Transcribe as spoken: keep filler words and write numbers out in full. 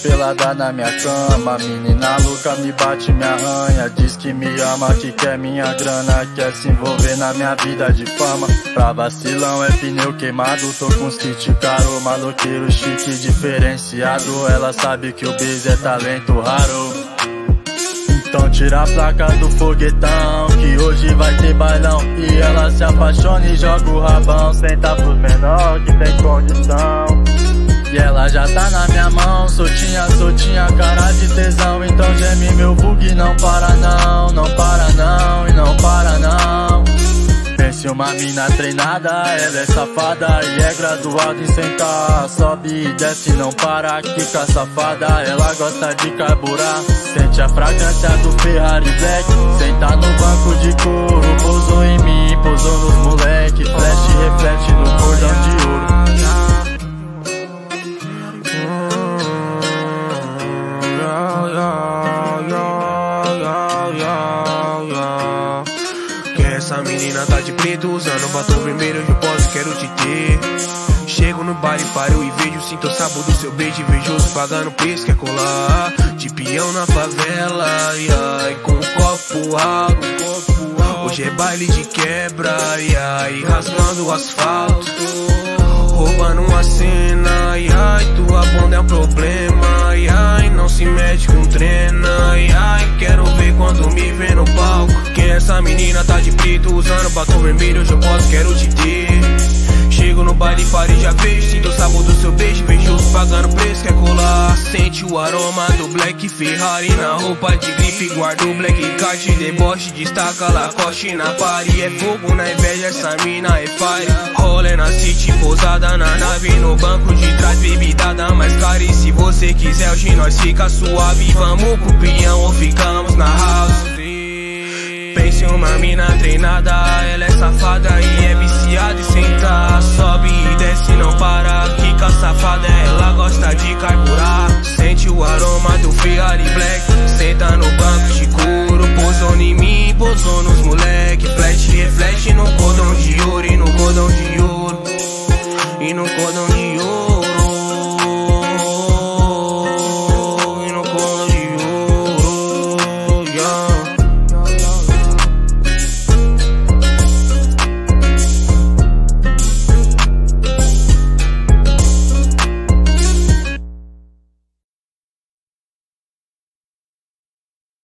pelada na minha cama. Menina louca me bate, me arranha. Diz que me ama, que quer minha grana, quer se envolver na minha vida de fama. Pra vacilão é pneu queimado, tô com os kit caro, maloqueiro chique diferenciado. Ela sabe que o biz é talento raro. Então tira a placa do foguetão, que hoje vai ter bailão. E ela se apaixona e joga o rabão. Senta pros menor que tem condição. E ela já tá na minha mão, soltinha, soltinha, cara de tesão. Então geme meu bug, não para não, não para não e não para não. Pense uma mina treinada, ela é safada e é graduada em sentar. Sobe e desce, não para, quica safada, ela gosta de carburar. Sente a fragrância do Ferrari Black, senta no banco de couro. Pousou em mim, pousou nos moleque, flash reflete no cordão de ouro. Essa menina tá de preto, usando batom vermelho, hoje eu posso, quero te ter. Chego no bar e paro e vejo, sinto o sabor do seu beijo invejoso, pagando preço, quer colar. De peão na favela, ai, ai, com o copo alto. Hoje é baile de quebra, ai, ai, rasgando o asfalto. Roubando uma cena, ai, ai, tua bunda é um problema, ai, ai, não se mete com treina, ai, ai, quero ver quando me vê no palco. Quem é essa menina tá de preto, usando batom vermelho, hoje eu posso, quero te ter. Chego no baile, pare já vejo, sinto o sabor do seu beijo invejoso, pagando preço, quer colar. Sente o aroma do Black Ferrari na roupa de grife, guarda o Black Card, deboche, destaca Lacoste na party. É fogo na inveja, essa mina é fire. Rolê na city, pousada na nave, no banco de trás, bebidada mais cara. E se você quiser, hoje nós fica suave, vamos pro peão ou ficamos na house. Pense uma mina treinada, ela é safada e é viciada em sentar. Sobe e desce, não para, quica safada, ela gosta de carburar. Sente o aroma do Ferrari Black, senta no banco de